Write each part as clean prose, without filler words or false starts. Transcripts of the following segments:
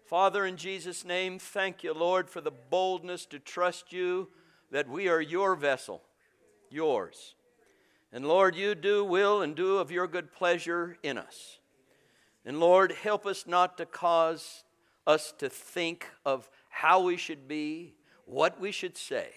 Father, in Jesus' name, thank you, Lord, for the boldness to trust you that we are your vessel, yours. And Lord, you will and do of your good pleasure in us. And Lord, help us not to cause us to think of how we should be, what we should say,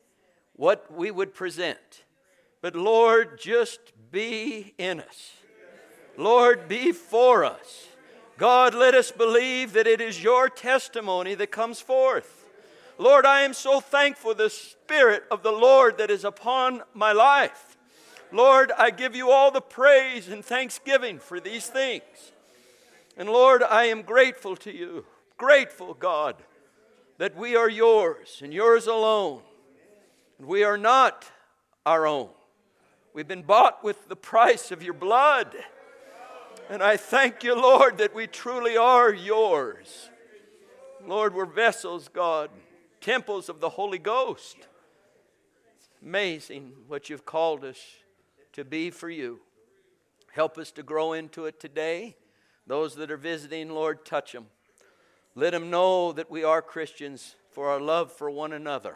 what we would present. But Lord, just be in us. Lord, be for us. God, let us believe that it is your testimony that comes forth. Lord, I am so thankful for the Spirit of the Lord that is upon my life. Lord, I give you all the praise and thanksgiving for these things. And Lord, I am grateful to you, grateful, God, that we are yours and yours alone. And we are not our own. We've been bought with the price of your blood. And I thank you, Lord, that we truly are yours. Lord, we're vessels, God, temples of the Holy Ghost. It's amazing what you've called us to be for you. Help us to grow into it today. Those that are visiting, Lord, touch them. Let them know that we are Christians for our love for one another.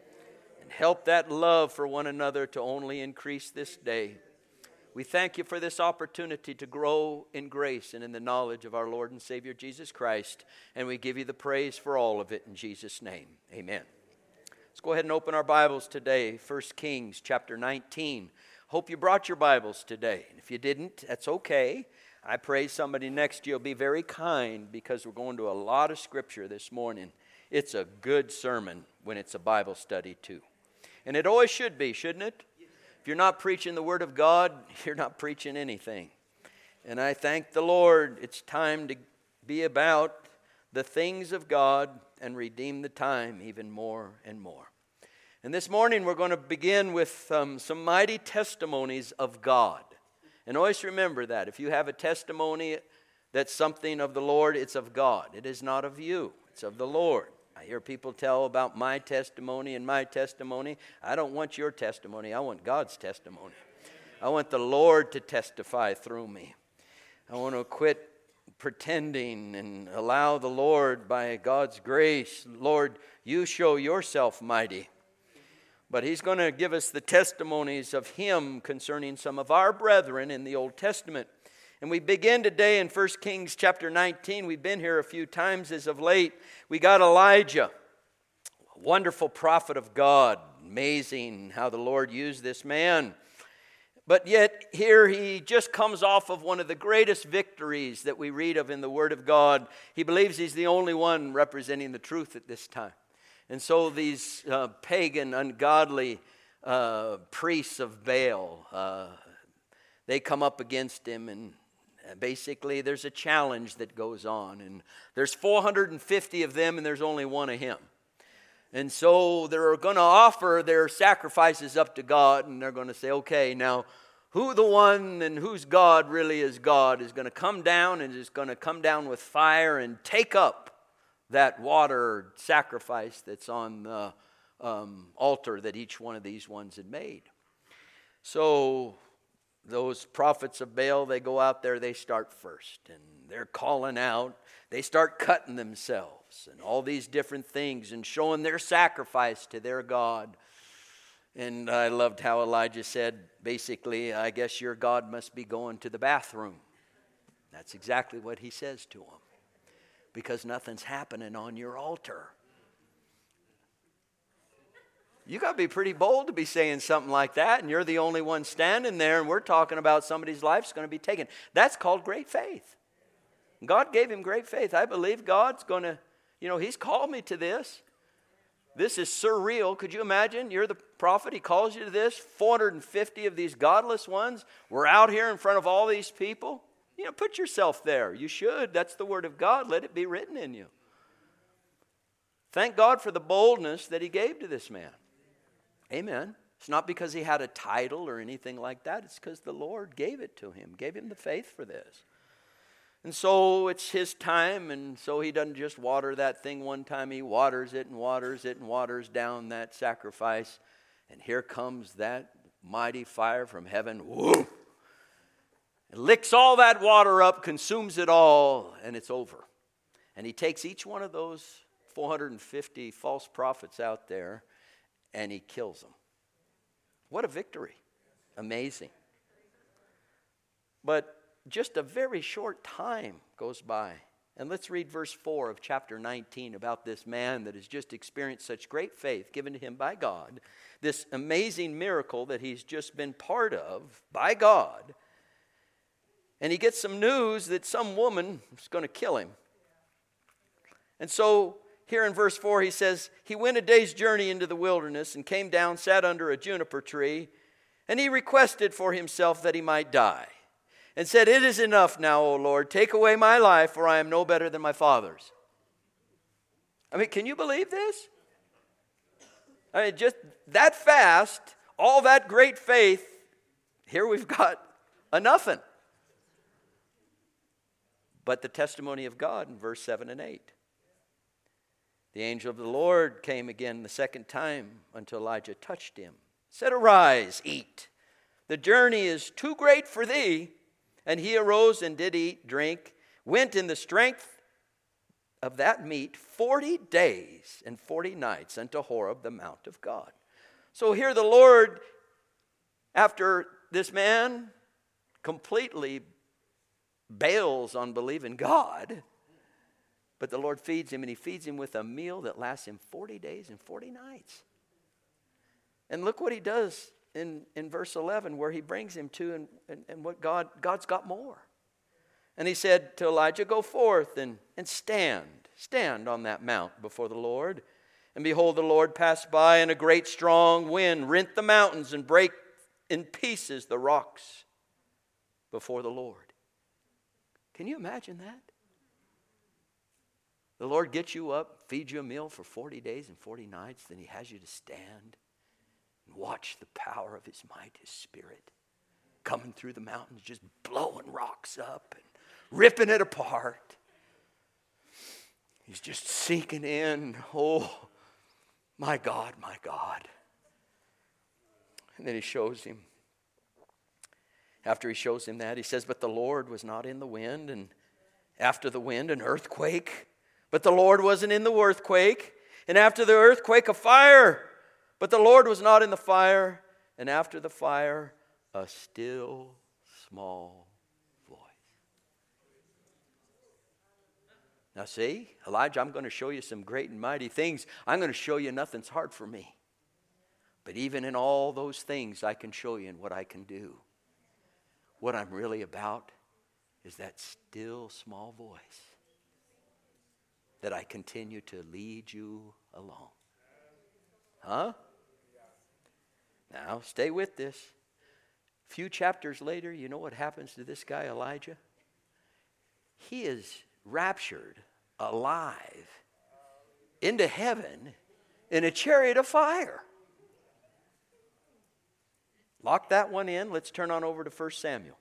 And help that love for one another to only increase this day. We thank you for this opportunity to grow in grace and in the knowledge of our Lord and Savior Jesus Christ. And we give you the praise for all of it in Jesus' name. Amen. Let's go ahead and open our Bibles today. 1 Kings chapter 19. Hope you brought your Bibles today. And if you didn't, that's okay. I pray somebody next to you will be very kind because we're going to a lot of Scripture this morning. It's a good sermon when it's a Bible study too. And it always should be, shouldn't it? If you're not preaching the Word of God, you're not preaching anything. And I thank the Lord. It's time to be about the things of God and redeem the time even more and more. And this morning we're going to begin with some mighty testimonies of God. And always remember that. If you have a testimony that's something of the Lord, it's of God. It is not of you. It's of the Lord. I hear people tell about my testimony and my testimony. I don't want your testimony. I want God's testimony. I want the Lord to testify through me. I want to quit pretending and allow the Lord, by God's grace, Lord, you show yourself mighty. But He's going to give us the testimonies of Him concerning some of our brethren in the Old Testament. And we begin today in 1 Kings chapter 19. We've been here a few times as of late. We got Elijah, a wonderful prophet of God. Amazing how the Lord used this man. But yet here he just comes off of one of the greatest victories that we read of in the Word of God. He believes he's the only one representing the truth at this time. And so these pagan, ungodly priests of Baal, they come up against him, and basically there's a challenge that goes on. And there's 450 of them, and there's only one of him. And so they're going to offer their sacrifices up to God, and they're going to say, okay, now who the one and whose God really is God is going to come down, and is going to come down with fire and take up that water sacrifice that's on the altar that each one of these ones had made. So those prophets of Baal, they go out there, they start first, and they're calling out. They start cutting themselves and all these different things and showing their sacrifice to their God. And I loved how Elijah said, basically, I guess your God must be going to the bathroom. That's exactly what he says to them. Because nothing's happening on your altar. You got to be pretty bold to be saying something like that, and you're the only one standing there, and we're talking about somebody's life's going to be taken. That's called great faith. God gave him great faith. I believe God's going to, He's called me to this. This is surreal. Could you imagine? You're the prophet. He calls you to this. 450 of these godless ones. We're out here in front of all these people. Put yourself there. You should. That's the Word of God. Let it be written in you. Thank God for the boldness that He gave to this man. Amen. It's not because he had a title or anything like that. It's because the Lord gave it to him, gave him the faith for this. And so it's his time, and so he doesn't just water that thing one time. He waters it and waters it and waters down that sacrifice. And here comes that mighty fire from heaven. Whoa! It licks all that water up, consumes it all, and it's over. And he takes each one of those 450 false prophets out there and he kills them. What a victory. Amazing. But just a very short time goes by. And let's read verse 4 of chapter 19 about this man that has just experienced such great faith given to him by God. This amazing miracle that he's just been part of by God. And he gets some news that some woman is going to kill him. And so here in verse 4 he says, he went a day's journey into the wilderness and came down, sat under a juniper tree, and he requested for himself that he might die. And said, it is enough now, O Lord, take away my life, for I am no better than my father's. I mean, can you believe this? I mean, just that fast, all that great faith, here we've got a nothing. But the testimony of God in verse 7 and 8. The angel of the Lord came again the second time until Elijah touched him. Said, arise, eat. The journey is too great for thee. And he arose and did eat, drink, went in the strength of that meat 40 days and 40 nights unto Horeb, the mount of God. So here the Lord, after this man completely bails on believing God, but the Lord feeds him, and he feeds him with a meal that lasts him 40 days and 40 nights. And look what he does in verse 11, where he brings him to, and what God's got more. And he said to Elijah, go forth and stand on that mount before the Lord. And behold, the Lord passed by, and a great strong wind rent the mountains and brake in pieces the rocks before the Lord. Can you imagine that? The Lord gets you up, feeds you a meal for 40 days and 40 nights, then he has you to stand. Watch the power of his might, his spirit, coming through the mountains, just blowing rocks up and ripping it apart. He's just sinking in. Oh, my God, my God. And then he shows him. After he shows him that, he says, but the Lord was not in the wind, and after the wind, an earthquake. But the Lord wasn't in the earthquake, and after the earthquake, a fire. But the Lord was not in the fire, and after the fire, a still small voice. Now see, Elijah, I'm going to show you some great and mighty things. I'm going to show you nothing's hard for me. But even in all those things, I can show you in what I can do. What I'm really about is that still small voice that I continue to lead you along. Huh? Now, stay with this. A few chapters later, you know what happens to this guy, Elijah? He is raptured alive into heaven in a chariot of fire. Lock that one in. Let's turn on over to 1 Samuel.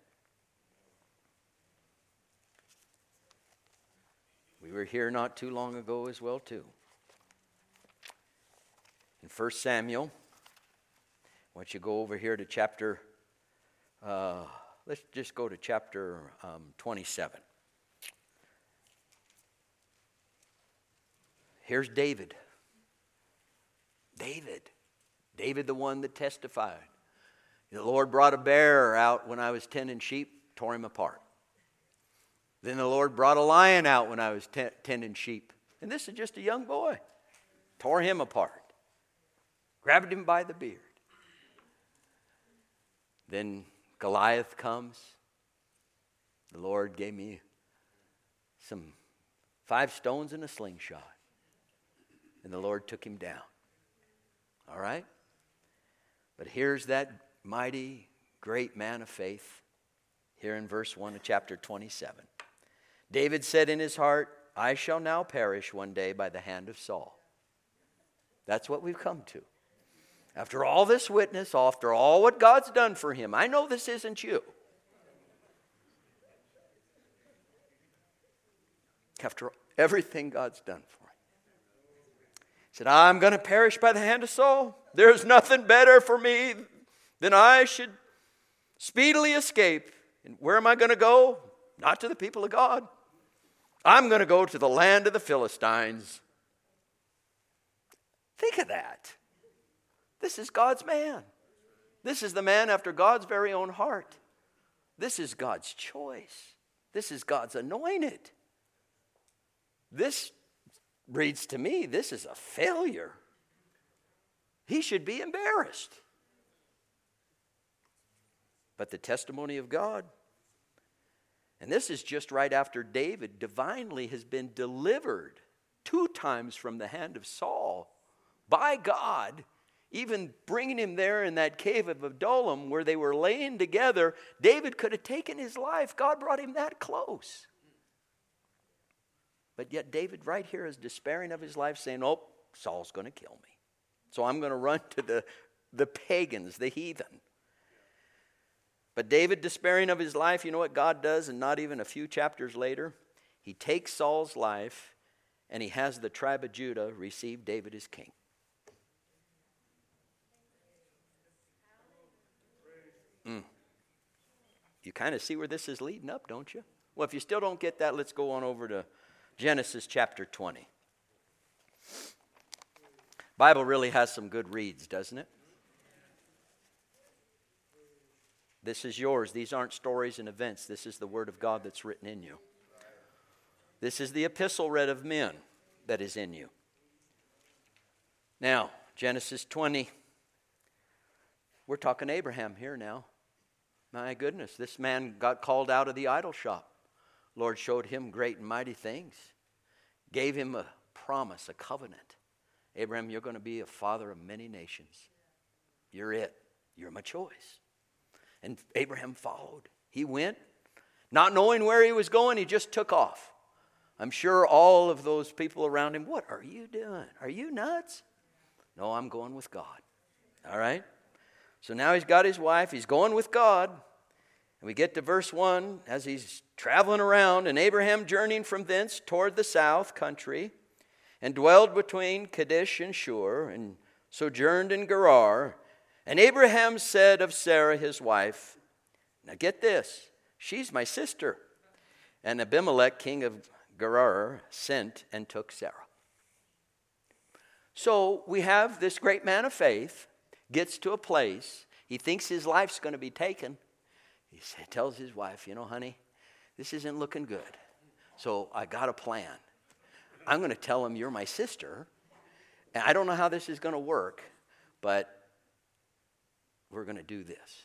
We were here not too long ago as well, too. In 1 Samuel, I want you to go over here to chapter, let's just go to chapter 27. Here's David. David, the one that testified. The Lord brought a bear out when I was tending sheep, tore him apart. Then the Lord brought a lion out when I was tending sheep. And this is just a young boy. Tore him apart. Grabbed him by the beard. Then Goliath comes. The Lord gave me some 5 stones and a slingshot. And the Lord took him down. All right? But here's that mighty, great man of faith. Here in verse 1 of chapter 27. David said in his heart, I shall now perish one day by the hand of Saul. That's what we've come to. After all this witness, after all what God's done for him, I know this isn't you. After everything God's done for him. He said, I'm going to perish by the hand of Saul. There's nothing better for me than I should speedily escape. And where am I going to go? Not to the people of God. I'm going to go to the land of the Philistines. Think of that. This is God's man. This is the man after God's very own heart. This is God's choice. This is God's anointed. This reads to me, this is a failure. He should be embarrassed. But the testimony of God, and this is just right after David divinely has been delivered 2 times from the hand of Saul by God, even bringing him there in that cave of Adullam where they were laying together. David could have taken his life. God brought him that close. But yet David right here is despairing of his life, saying, oh, Saul's going to kill me. So I'm going to run to the pagans, the heathen. But David despairing of his life, you know what God does? And not even a few chapters later, he takes Saul's life and he has the tribe of Judah receive David as king. You kind of see where this is leading up, don't you? Well, if you still don't get that, let's go on over to Genesis chapter 20. Bible really has some good reads, doesn't it? This is yours. These aren't stories and events. This is the Word of God that's written in you. This is the epistle read of men that is in you. Now, Genesis 20. We're talking Abraham here now. My goodness, this man got called out of the idol shop. Lord showed him great and mighty things. Gave him a promise, a covenant. Abraham, you're going to be a father of many nations. You're it. You're my choice. And Abraham followed. He went, not knowing where he was going, he just took off. I'm sure all of those people around him, what are you doing? Are you nuts? No, I'm going with God. All right? So now he's got his wife. He's going with God. And we get to verse 1 as he's traveling around. And Abraham journeying from thence toward the south country and dwelled between Kadesh and Shur and sojourned in Gerar. And Abraham said of Sarah his wife, now get this, she's my sister. And Abimelech, king of Gerar, sent and took Sarah. So we have this great man of faith, gets to a place, he thinks his life's going to be taken. He tells his wife, you know, honey, this isn't looking good. So I got a plan. I'm going to tell him you're my sister. And I don't know how this is going to work, but we're going to do this.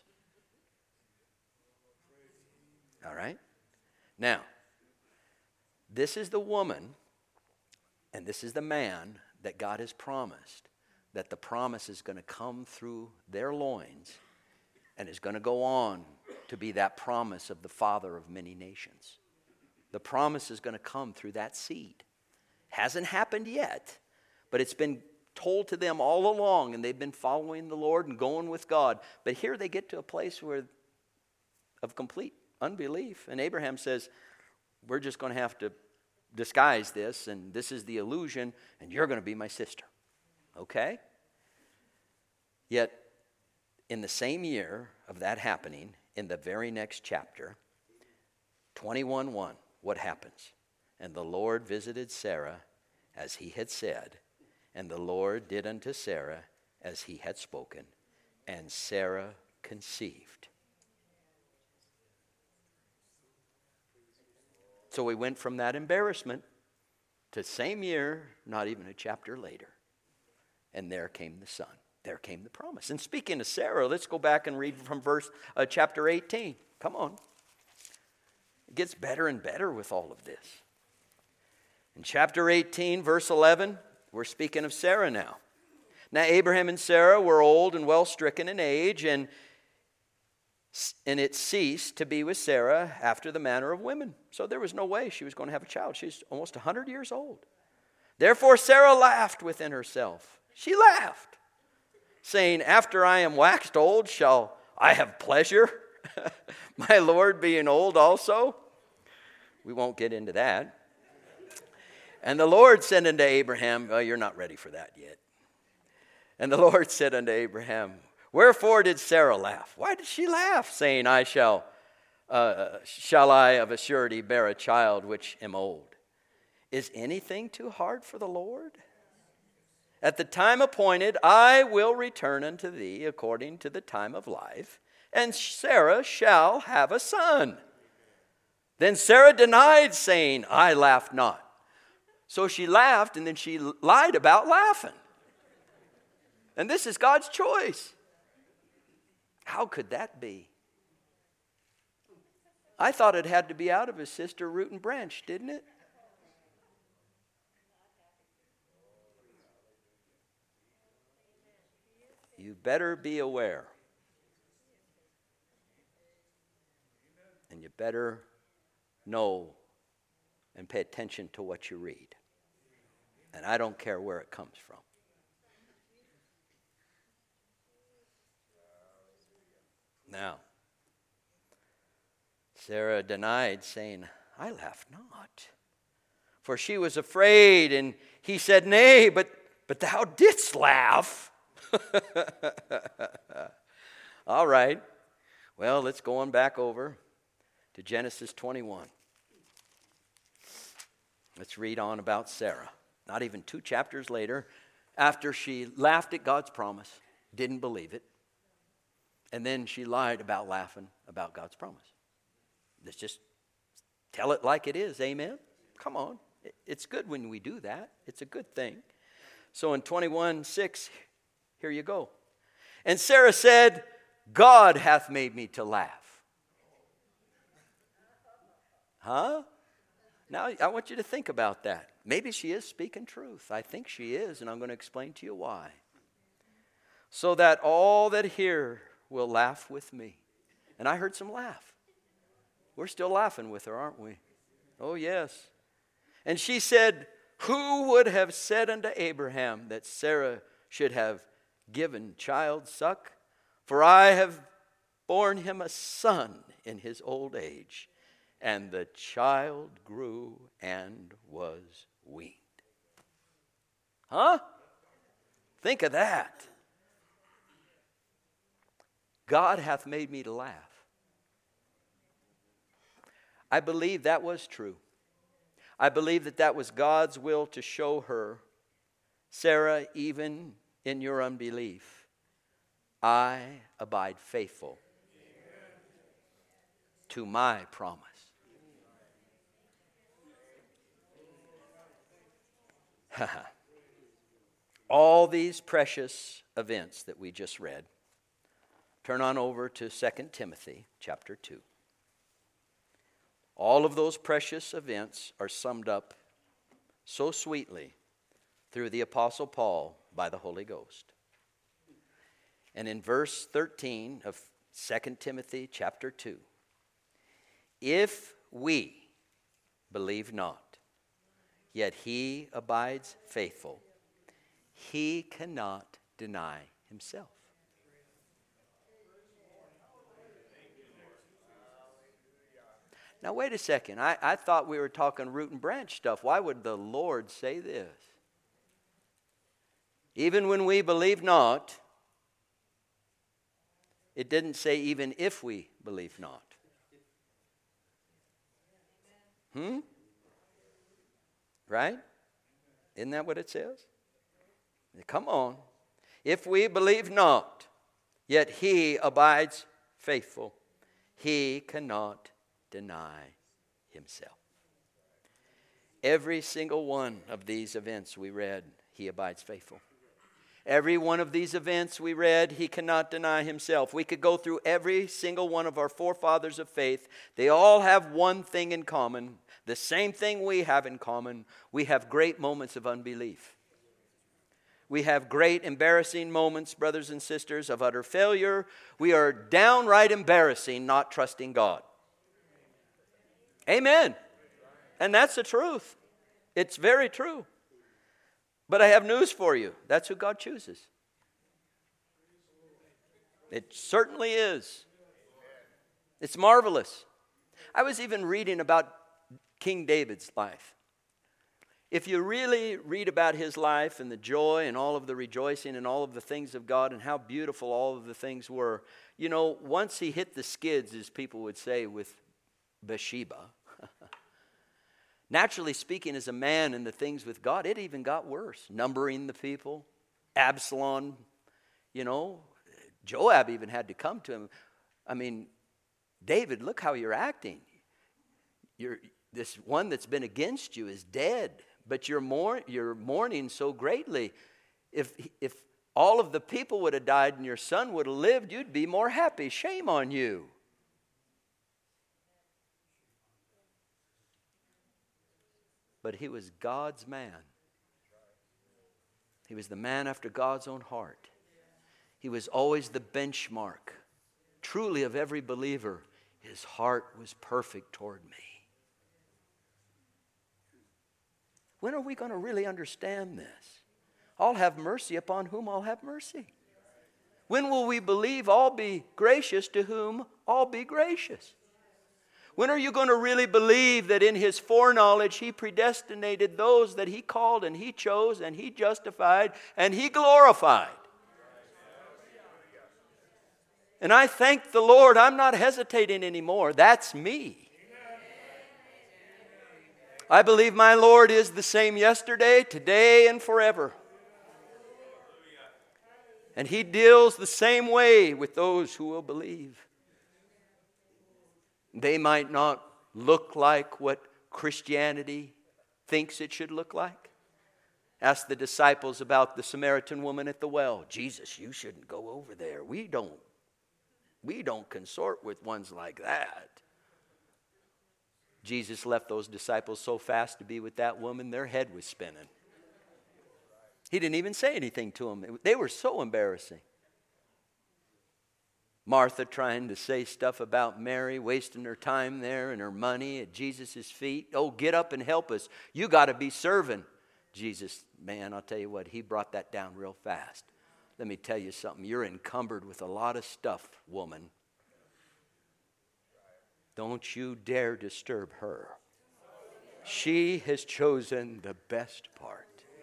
All right? Now, this is the woman and this is the man that God has promised that the promise is going to come through their loins and is going to go on to be that promise of the father of many nations. The promise is going to come through that seed. Hasn't happened yet, but it's been told to them all along, and they've been following the Lord and going with God. But here they get to a place of complete unbelief, and Abraham says, we're just going to have to disguise this, and this is the illusion, and you're going to be my sister. Okay? Yet, in the same year of that happening, in the very next chapter, 21:1, what happens? And the Lord visited Sarah as he had said, and the Lord did unto Sarah as he had spoken, and Sarah conceived. So we went from that embarrassment to same year, not even a chapter later. And there came the son. There came the promise. And speaking of Sarah, let's go back and read from chapter 18. Come on. It gets better and better with all of this. In chapter 18, verse 11, we're speaking of Sarah now. Now Abraham and Sarah were old and well stricken in age, and it ceased to be with Sarah after the manner of women. So there was no way she was going to have a child. She's almost 100 years old. Therefore Sarah laughed within herself. She laughed, saying, after I am waxed old, shall I have pleasure? My Lord being old also? We won't get into that. And the Lord said unto Abraham, oh, you're not ready for that yet. And the Lord said unto Abraham, wherefore did Sarah laugh? Why did she laugh, saying, shall I of a surety bear a child which am old? Is anything too hard for the Lord? At the time appointed, I will return unto thee according to the time of life, and Sarah shall have a son. Then Sarah denied, saying, I laughed not. So she laughed, and then she lied about laughing. And this is God's choice. How could that be? I thought it had to be out of his sister root and branch, didn't it? You better be aware. And you better know and pay attention to what you read. And I don't care where it comes from. Now, Sarah denied, saying, I laughed not. For she was afraid, and he said, Nay, but thou didst laugh. All right. Well, let's go on back over to Genesis 21. Let's read on about Sarah. Not even 2 chapters later, after she laughed at God's promise, didn't believe it, and then she lied about laughing about God's promise. Let's just tell it like it is, amen? Come on. It's good when we do that. It's a good thing. So in 21:6, here you go. And Sarah said, God hath made me to laugh. Huh? Now, I want you to think about that. Maybe she is speaking truth. I think she is, and I'm going to explain to you why. So that all that hear will laugh with me. And I heard some laugh. We're still laughing with her, aren't we? Oh, yes. And she said, who would have said unto Abraham that Sarah should have given child suck? For I have borne him a son in his old age. And the child grew and was weaned. Huh? Think of that. God hath made me to laugh. I believe that was true. I believe that was God's will to show her, Sarah, even in your unbelief, I abide faithful to my promise. All these precious events that we just read, turn on over to 2 Timothy chapter 2. All of those precious events are summed up so sweetly through the Apostle Paul by the Holy Ghost. And in verse 13 of 2 Timothy chapter 2, if we believe not, yet he abides faithful, he cannot deny himself. Now, wait a second. I thought we were talking root and branch stuff. Why would the Lord say this? Even when we believe not, it didn't say even if we believe not. Right? Isn't that what it says? Come on. If we believe not, yet he abides faithful. He cannot deny himself. Every single one of these events we read, he abides faithful. Every one of these events we read, he cannot deny himself. We could go through every single one of our forefathers of faith. They all have one thing in common. The same thing we have in common. We have great moments of unbelief. We have great embarrassing moments, brothers and sisters, of utter failure. We are downright embarrassing not trusting God. Amen. And that's the truth. It's very true. But I have news for you. That's who God chooses. It certainly is. It's marvelous. I was even reading about King David's life. If you really read about his life and the joy and all of the rejoicing and all of the things of God and how beautiful all of the things were, you know, once he hit the skids, as people would say, with Bathsheba, Naturally speaking, as a man in the things with God, it even got worse. Numbering the people, Absalom, Joab even had to come to him. I mean, David, look how you're acting. This one that's been against you is dead, but you're mourning so greatly. If all of the people would have died and your son would have lived, you'd be more happy. Shame on you. But he was God's man. He was the man after God's own heart. He was always the benchmark, truly, of every believer. His heart was perfect toward me. When are we going to really understand this? I'll have mercy upon whom I'll have mercy. When will we believe I'll be gracious to whom I'll be gracious? When are you going to really believe that in His foreknowledge He predestinated those that He called and He chose and He justified and He glorified? And I thank the Lord, I'm not hesitating anymore. That's me. I believe my Lord is the same yesterday, today, and forever. And He deals the same way with those who will believe. They might not look like what Christianity thinks it should look like. Ask the disciples about the Samaritan woman at the well. Jesus, you shouldn't go over there. We don't consort with ones like that. Jesus left those disciples so fast to be with that woman, their head was spinning. He didn't even say anything to them. They were so embarrassing. Martha trying to say stuff about Mary, wasting her time there and her money at Jesus' feet. Oh, get up and help us. You got to be serving. Jesus, man, I'll tell you what, He brought that down real fast. Let me tell you something. You're encumbered with a lot of stuff, woman. Don't you dare disturb her. She has chosen the best part.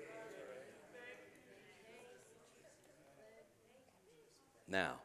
Now,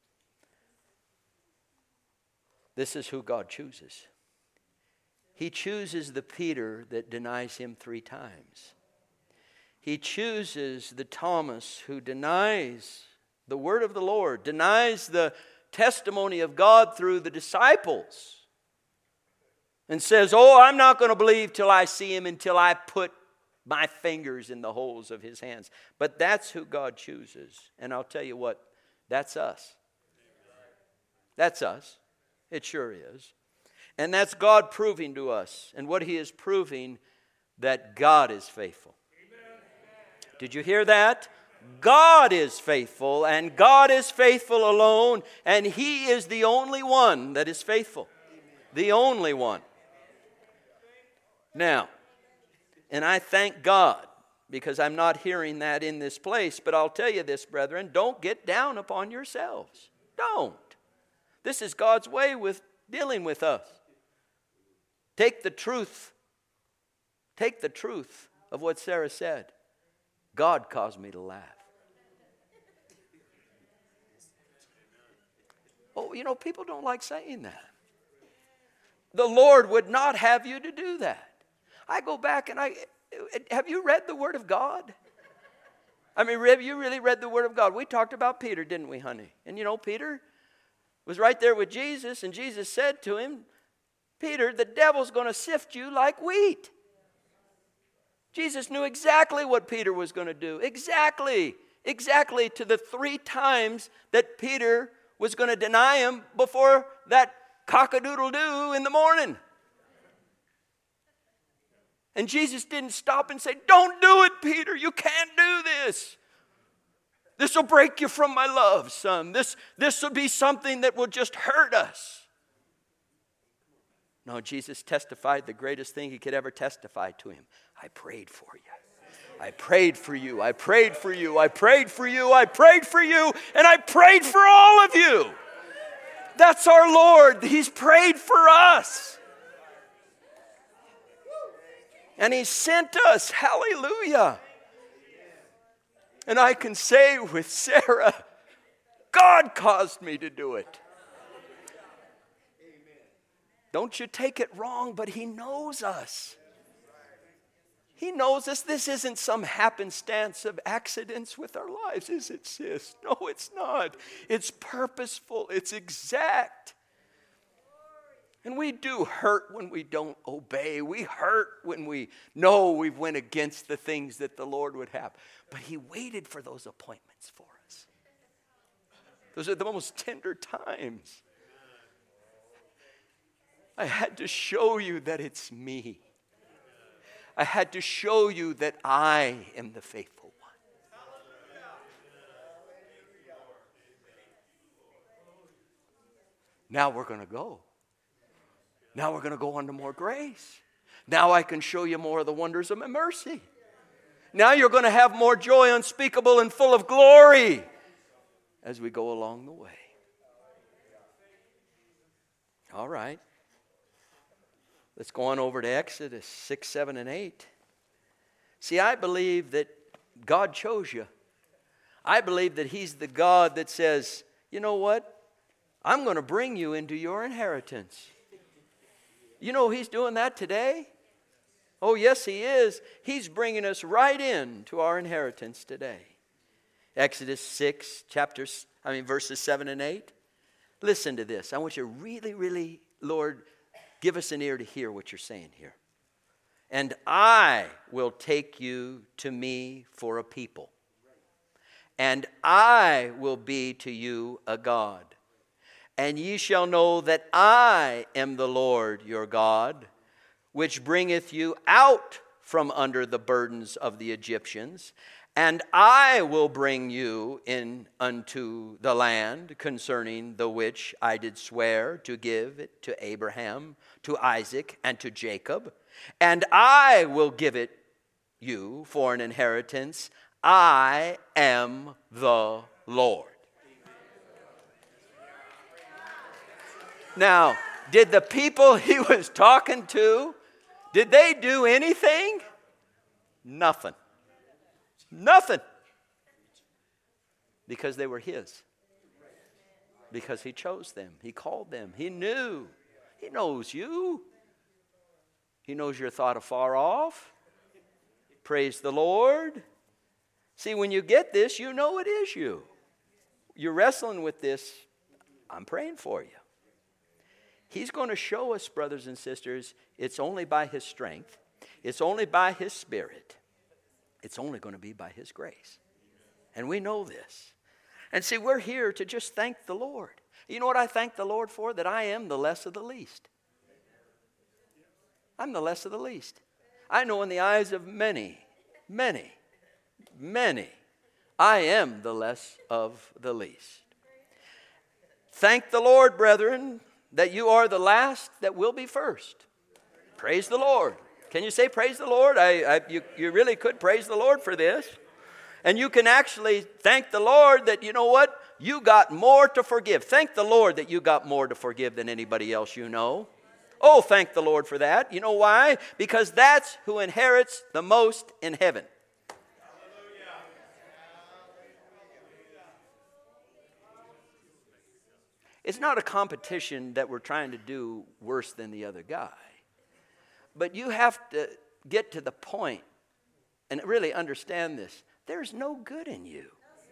this is who God chooses. He chooses the Peter that denies Him 3 times. He chooses the Thomas who denies the word of the Lord, denies the testimony of God through the disciples, and says, oh, I'm not going to believe till I see Him, until I put my fingers in the holes of His hands. But that's who God chooses. And I'll tell you what, that's us. That's us. It sure is. And that's God proving to us. And what He is proving, that God is faithful. Did you hear that? God is faithful, and God is faithful alone, and He is the only one that is faithful. The only one. Now, and I thank God, because I'm not hearing that in this place, but I'll tell you this, brethren, don't get down upon yourselves. Don't. This is God's way with dealing with us. Take the truth of what Sarah said. God caused me to laugh. Oh, people don't like saying that. The Lord would not have you to do that. I go back and have you read the Word of God? I mean, have you really read the Word of God? We talked about Peter, didn't we, honey? And Peter was right there with Jesus, and Jesus said to him, Peter, the devil's going to sift you like wheat. Jesus knew exactly what Peter was going to do. Exactly to the 3 times that Peter was going to deny Him before that cock-a-doodle-doo in the morning. And Jesus didn't stop and say, don't do it, Peter. You can't do this. This will break you from my love, son. This will be something that will just hurt us. No, Jesus testified the greatest thing He could ever testify to him. I prayed for you. I prayed for you. I prayed for you. I prayed for you. I prayed for you. And I prayed for all of you. That's our Lord. He's prayed for us. And He sent us. Hallelujah. And I can say with Sarah, God caused me to do it. Don't you take it wrong, but He knows us. He knows us. This isn't some happenstance of accidents with our lives, is it, sis? No, it's not. It's purposeful. It's exact. And we do hurt when we don't obey. We hurt when we know we've went against the things that the Lord would have. But He waited for those appointments for us. Those are the most tender times. I had to show you that it's me. I had to show you that I am the faithful one. Now we're going to go. Now we're going to go on to more grace. Now I can show you more of the wonders of my mercy. Now you're going to have more joy unspeakable and full of glory as we go along the way. All right. Let's go on over to Exodus 6, 7, and 8. See, I believe that God chose you. I believe that He's the God that says, you know what? I'm going to bring you into your inheritance. You know He's doing that today? Oh, yes, He is. He's bringing us right in to our inheritance today. Exodus 6, verses 7 and 8. Listen to this. I want you to really, really, Lord, give us an ear to hear what you're saying here. And I will take you to me for a people. And I will be to you a God. And ye shall know that I am the Lord your God, which bringeth you out from under the burdens of the Egyptians. And I will bring you in unto the land concerning the which I did swear to give it to Abraham, to Isaac, and to Jacob. And I will give it you for an inheritance. I am the Lord. Now, did the people He was talking to, did they do anything? Nothing. Nothing. Because they were His. Because He chose them. He called them. He knew. He knows you. He knows your thought afar off. Praise the Lord. See, when you get this, you know it is you. You're wrestling with this. I'm praying for you. He's going to show us, brothers and sisters, it's only by His strength. It's only by His Spirit. It's only going to be by His grace. And we know this. And see, we're here to just thank the Lord. You know what I thank the Lord for? That I am the less of the least. I'm the less of the least. I know in the eyes of many, I am the less of the least. Thank the Lord, brethren, that you are the last that will be first. Praise the Lord. Can you say praise the Lord? You really could praise the Lord for this. And you can actually thank the Lord that, you know what? You got more to forgive. Thank the Lord that you got more to forgive than anybody else you know. Oh, thank the Lord for that. You know why? Because that's who inherits the most in heaven. It's not a competition that we're trying to do worse than the other guy. But you have to get to the point and really understand this. There's no good in you.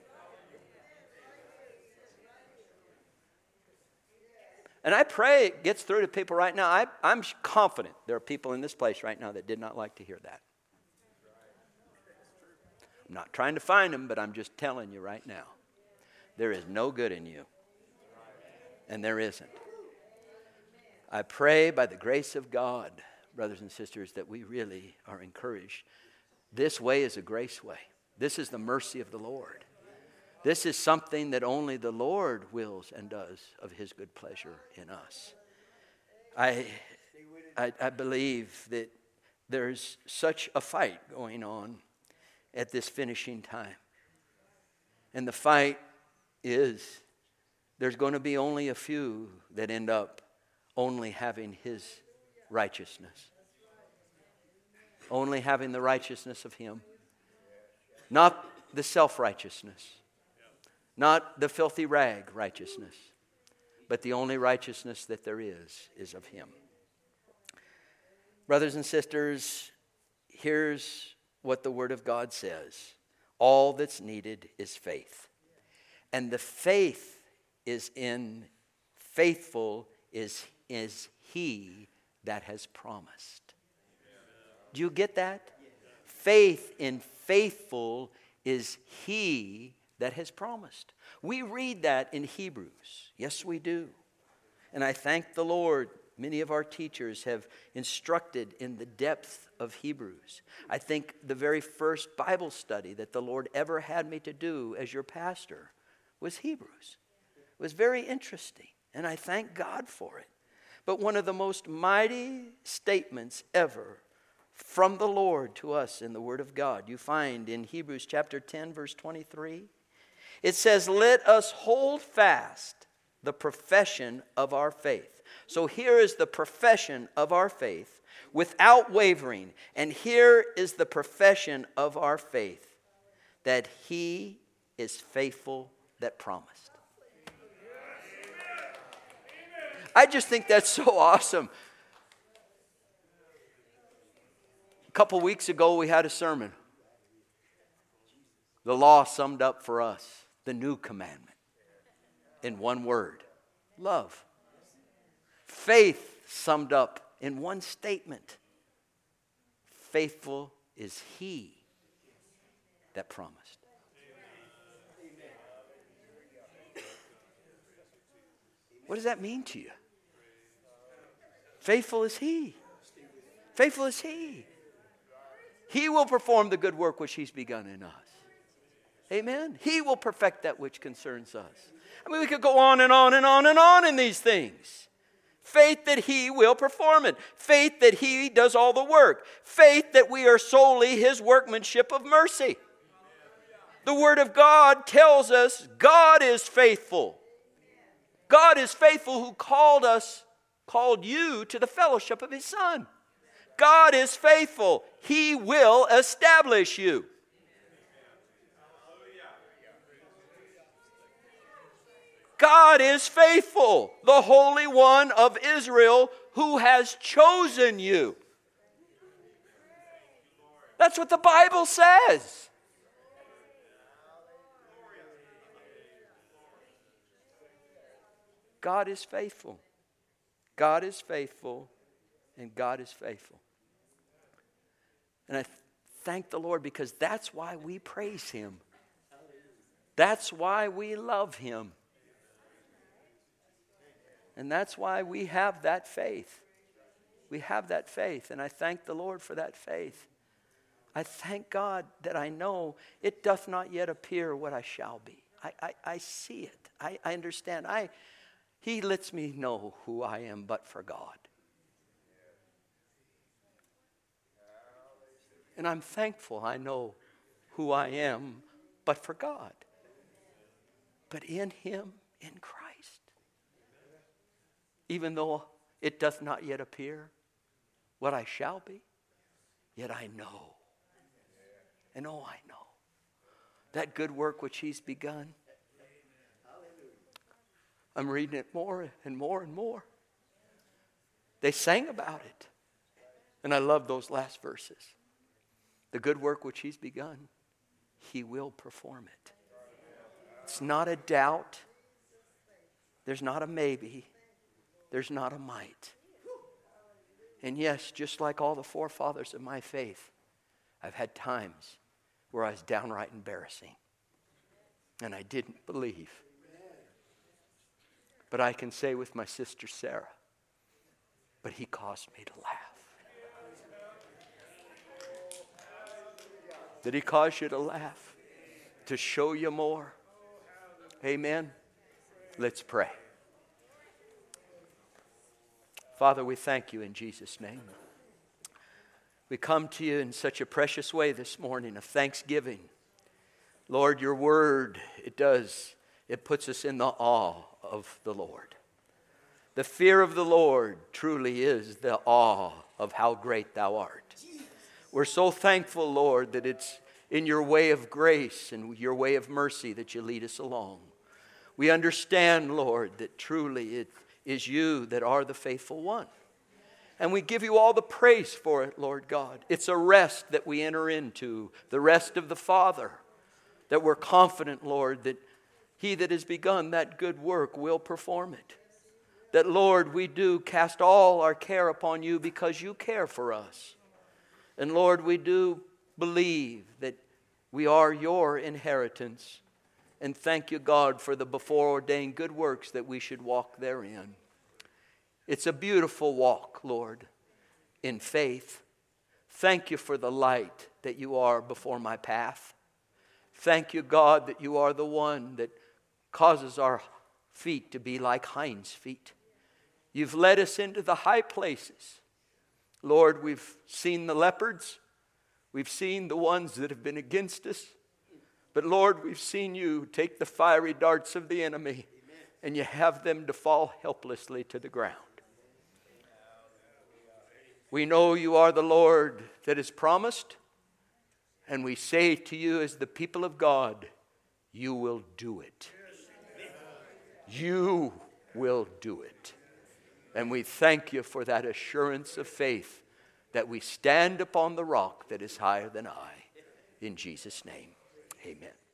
And I pray it gets through to people right now. I'm confident there are people in this place right now that did not like to hear that. I'm not trying to find them, but I'm just telling you right now. There is no good in you. And there isn't. I pray by the grace of God, brothers and sisters, that we really are encouraged. This way is a grace way. This is the mercy of the Lord. This is something that only the Lord wills and does of His good pleasure in us. I believe that there's such a fight going on at this finishing time. And the fight is there's going to be only a few that end up only having His righteousness. Only having the righteousness of Him. Not the self-righteousness. Not the filthy rag righteousness. But the only righteousness that there is of Him. Brothers and sisters, here's what the Word of God says. All that's needed is faith. And the faith is in faithful is he that has promised. Do you get that? Faith in faithful is he that has promised. We read that in Hebrews. Yes, we do. And I thank the Lord. Many of our teachers have instructed in the depth of Hebrews. I think the very first Bible study that the Lord ever had me to do as your pastor was Hebrews. It was very interesting, and I thank God for it. But one of the most mighty statements ever from the Lord to us in the Word of God, you find in Hebrews chapter 10, verse 23. It says, "Let us hold fast the profession of our faith." So here is the profession of our faith without wavering. And here is the profession of our faith, that he is faithful that promised. I just think that's so awesome. A couple weeks ago we had a sermon. The law summed up for us the new commandment in one word: love. Faith summed up in one statement: faithful is he that promised. What does that mean to you? Faithful is he. Faithful is he. He will perform the good work which he's begun in us. Amen. He will perfect that which concerns us. I mean, we could go on and on and on and on in these things. Faith that he will perform it. Faith that he does all the work. Faith that we are solely his workmanship of mercy. The Word of God tells us God is faithful. God is faithful who called you to the fellowship of his Son. God is faithful. He will establish you. God is faithful, the Holy One of Israel who has chosen you. That's what the Bible says. God is faithful. God is faithful, and God is faithful. And I thank the Lord because that's why we praise him. That's why we love him. And that's why we have that faith. We have that faith, and I thank the Lord for that faith. I thank God that I know it doth not yet appear what I shall be. I see it. I understand. He lets me know who I am but for God. And I'm thankful I know who I am but for God. But in him, in Christ. Even though it doth not yet appear what I shall be, yet I know. And oh, I know. That good work which he's begun. I'm reading it more and more and more. They sang about it. And I love those last verses. The good work which he's begun, he will perform it. It's not a doubt. There's not a maybe. There's not a might. And yes, just like all the forefathers of my faith, I've had times where I was downright embarrassing. And I didn't believe. But I can say with my sister Sarah, but he caused me to laugh. Did he cause you to laugh? To show you more? Amen. Let's pray. Father, we thank you in Jesus' name. We come to you in such a precious way this morning of thanksgiving. Lord, your word, it puts us in the awe of the Lord. The fear of the Lord truly is the awe of how great thou art. We're so thankful, Lord, that it's in your way of grace and your way of mercy that you lead us along. We understand, Lord, that truly it is you that are the faithful one. And we give you all the praise for it, Lord God. It's a rest that we enter into, the rest of the Father, that we're confident, Lord, that He that has begun that good work will perform it. That, Lord, we do cast all our care upon you because you care for us. And, Lord, we do believe that we are your inheritance. And thank you, God, for the before-ordained good works that we should walk therein. It's a beautiful walk, Lord, in faith. Thank you for the light that you are before my path. Thank you, God, that you are the one that causes our feet to be like hinds' feet. You've led us into the high places. Lord, we've seen the leopards. We've seen the ones that have been against us. But Lord, we've seen you take the fiery darts of the enemy, and you have them to fall helplessly to the ground. We know you are the Lord that is promised, and we say to you as the people of God, you will do it. You will do it. And we thank you for that assurance of faith that we stand upon the rock that is higher than I. In Jesus' name, amen.